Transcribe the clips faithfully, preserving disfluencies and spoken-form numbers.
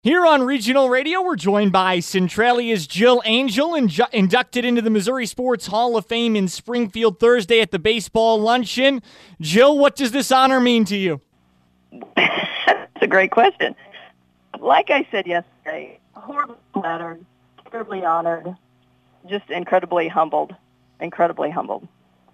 Here on Regional Radio, we're joined by Centralia's Jill Angel, inju- inducted into the Missouri Sports Hall of Fame in Springfield Thursday at the baseball luncheon. Jill, what does this honor mean to you? That's a great question. Like I said yesterday, horribly flattered, terribly honored, just incredibly humbled, incredibly humbled.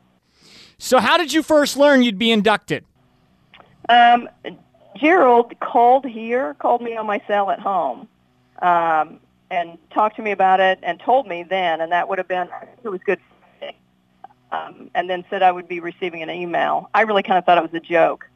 So how did you first learn you'd be inducted? Um, Gerald called here, called me on my cell at home, um, and talked to me about it and told me then, and that would have been, I think it was Good Friday, um, and then said I would be receiving an email. I really kind of thought it was a joke.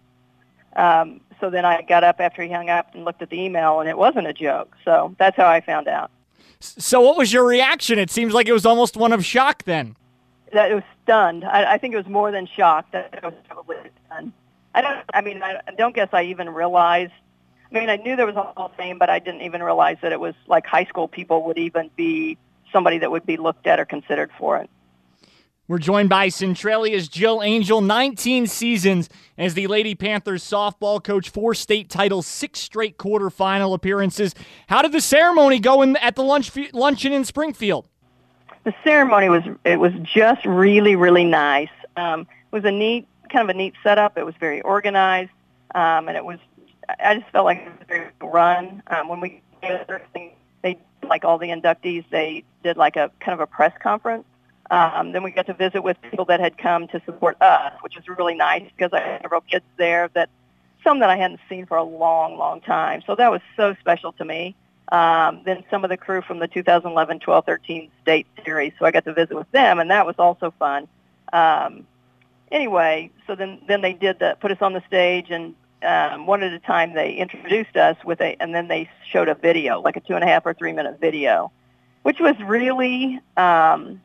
Um, so then I got up after he hung up and looked at the email, and it wasn't a joke. So that's how I found out. So what was your reaction? It seems like it was almost one of shock then. That it was stunned. I, I think it was more than shocked. That I was probably stunned. I don't. I mean, I don't guess I even realized. I mean, I knew there was a Hall of Fame, but I didn't even realize that it was like high school people would even be somebody that would be looked at or considered for it. We're joined by Centralia's Jill Angel, nineteen seasons as the Lady Panthers softball coach, four state titles, six straight quarterfinal appearances. How did the ceremony go in at the lunch luncheon in Springfield? The ceremony was it was just really really nice. Um, it was a neat. kind of a neat setup. It was very organized, um, and it was, I just felt like it was a very good run. Um, when we did everything, they, like all the inductees, they did like a kind of a press conference. Um, then we got to visit with people that had come to support us, which was really nice because I had several kids there, that some that I hadn't seen for a long, long time. So that was so special to me. Um, then some of the crew from the two thousand eleven twelve thirteen state series, so I got to visit with them, and that was also fun. Um, Anyway, so then, then they did the, put us on the stage, and um, one at a time they introduced us with a, and then they showed a video, like a two and a half or three minute video, which was really, um,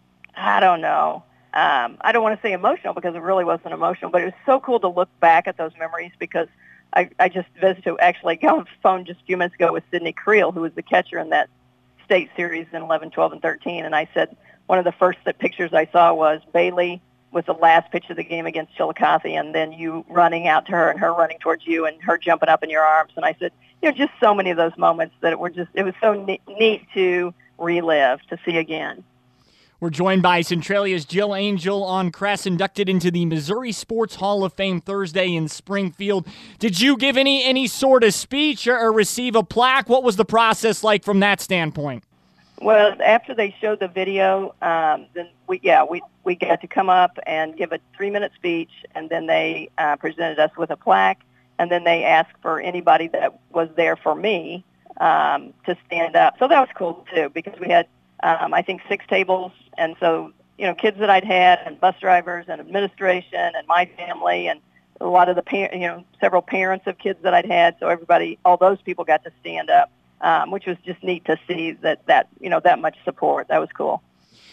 I don't know, um, I don't want to say emotional because it really wasn't emotional, but it was so cool to look back at those memories because I, I just visited, actually got on the phone just a few minutes ago with Sydney Creel, who was the catcher in that state series in eleven, twelve, and thirteen, and I said one of the first pictures I saw was Bailey was the last pitch of the game against Chillicothe, and then you running out to her and her running towards you and her jumping up in your arms. And I said, you know, just so many of those moments that were just, it was so neat, neat to relive, to see again. We're joined by Centralia's Jill Angel on Crest, inducted into the Missouri Sports Hall of Fame Thursday in Springfield. Did you give any any sort of speech or, or receive a plaque? What was the process like from that standpoint? Well, after they showed the video, um, then we yeah we we got to come up and give a three-minute speech, and then they uh, presented us with a plaque, and then they asked for anybody that was there for me um, to stand up. So that was cool too, because we had um, I think six tables, and so you know kids that I'd had, and bus drivers, and administration, and my family, and a lot of the par- you know several parents of kids that I'd had. So everybody, all those people got to stand up. Um, which was just neat to see that, that, you know, that much support. That was cool.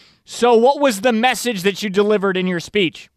So what was the message that you delivered in your speech?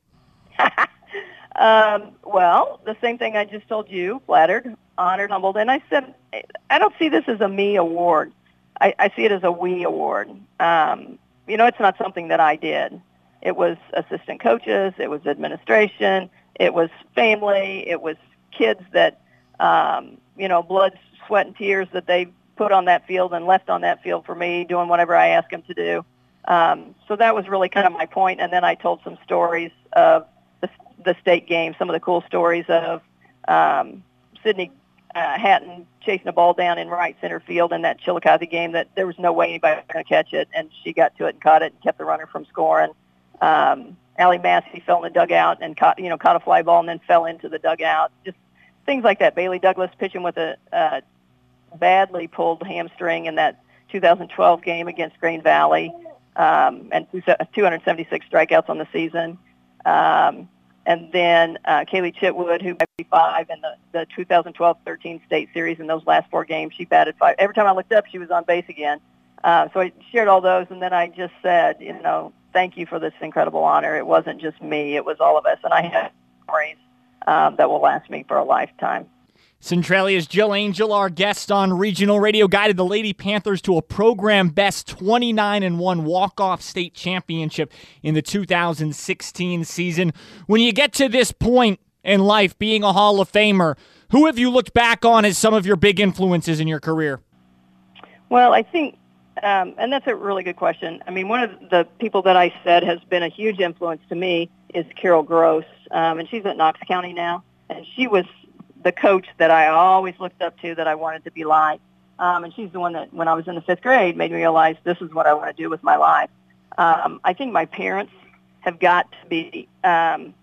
um, well, the same thing I just told you, flattered, honored, humbled. And I said, I don't see this as a me award. I, I see it as a we award. Um, you know, it's not something that I did. It was assistant coaches. It was administration. It was family. It was kids that, um, you know, blood, sweat, and tears that they put on that field and left on that field for me, doing whatever I asked them to do. Um, so that was really kind of my point. And then I told some stories of the, the state game, some of the cool stories of um, Sydney uh, Hatton chasing a ball down in right center field in that Chillicothe game that there was no way anybody was going to catch it, and she got to it and caught it and kept the runner from scoring. Um, Allie Massey fell in the dugout and caught, you know, caught a fly ball and then fell into the dugout. Just things like that. Bailey Douglas pitching with a uh, badly pulled hamstring in that two thousand twelve game against Green Valley, um, and two hundred seventy-six strikeouts on the season. Um, and then uh, Kaylee Chitwood, who batted five in the, the two thousand twelve thirteen state series. In those last four games, she batted five. Every time I looked up, she was on base again. Uh, so I shared all those, and then I just said, you know, thank you for this incredible honor. It wasn't just me. It was all of us. And I have memories um, that will last me for a lifetime. Centralia's Jill Angel, our guest on Regional Radio, guided the Lady Panthers to a program best twenty-nine and one walk-off state championship in the two thousand sixteen season. When you get to this point in life, being a Hall of Famer, Who have you looked back on as some of your big influences in your career? Well, I think, um, and that's a really good question. I mean, one of the people that I said has been a huge influence to me is Carol Gross, um, and she's at Knox County now, and she was the coach that I always looked up to, that I wanted to be like. Um, and she's the one that, when I was in the fifth grade, made me realize this is what I want to do with my life. Um, I think my parents have got to be um,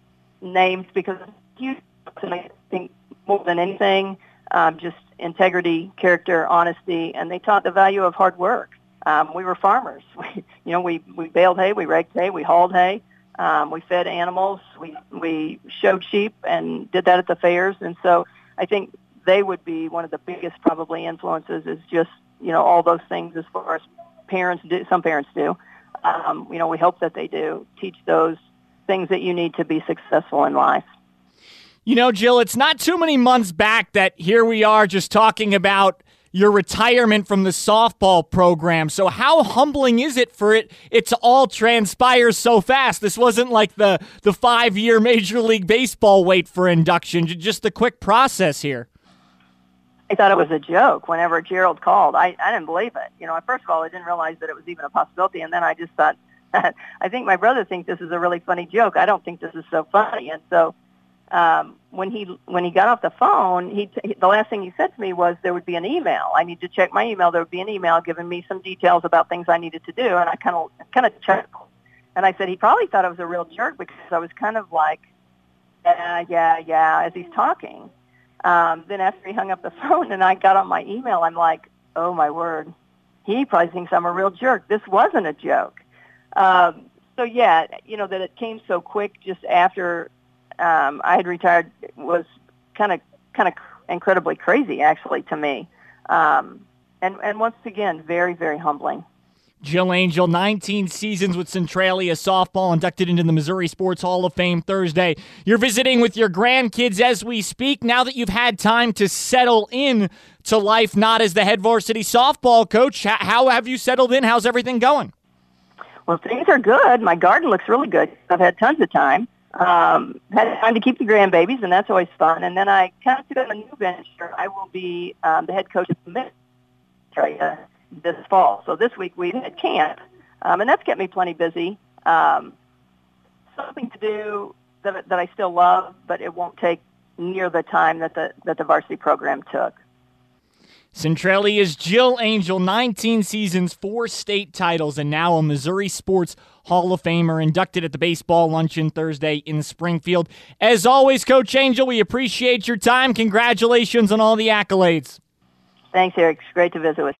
named because huge, and I think more than anything, um, just integrity, character, honesty, and they taught the value of hard work. Um, we were farmers. We, you know, we, we baled hay, we raked hay, we hauled hay, um, we fed animals, we we showed sheep and did that at the fairs. And so I think they would be one of the biggest probably influences, is just, you know, all those things as far as parents do, some parents do. Um, you know, we hope that they do teach those things that you need to be successful in life. You know, Jill, it's not too many months back that here we are just talking about your retirement from the softball program. So how humbling is it for it it to all transpire so fast? This wasn't like the, the five-year Major League Baseball wait for induction, just the quick process here. I thought it was a joke whenever Gerald called. I, I didn't believe it. You know, first of all, I didn't realize that it was even a possibility, and then I just thought, I think my brother thinks this is a really funny joke. I don't think this is so funny. And so um, when he when he got off the phone, he, he the last thing he said to me was there would be an email. I need to check my email. There would be an email giving me some details about things I needed to do, and I kind of kind of chuckled. And I said he probably thought I was a real jerk because I was kind of like, yeah, yeah, yeah, as he's talking. Um, then after he hung up the phone and I got on my email, I'm like, oh, my word. He probably thinks I'm a real jerk. This wasn't a joke. Um, so, yeah, you know, that it came so quick just after um, I had retired was kind of kind of incredibly crazy, actually, to me. Um, and, and once again, very, very humbling. Jill Angel, nineteen seasons with Centralia softball, inducted into the Missouri Sports Hall of Fame Thursday. You're visiting with your grandkids as we speak. Now that you've had time to settle in to life, not as the head varsity softball coach, how have you settled in? How's everything going? Well, things are good. My garden looks really good. I've had tons of time. Um, had time to keep the grandbabies, and that's always fun. And then I kind of took on a new venture. I will be um, the head coach of the Mid this fall. So this week we had camp, um, and that's kept me plenty busy. Um, something to do that, that I still love, but it won't take near the time that the that the varsity program took. Centralia's Jill Angel, nineteen seasons, four state titles, and now a Missouri Sports Hall of Famer, inducted at the baseball luncheon Thursday in Springfield. As always, Coach Angel, we appreciate your time. Congratulations on all the accolades. Thanks, Eric. It's great to visit with you.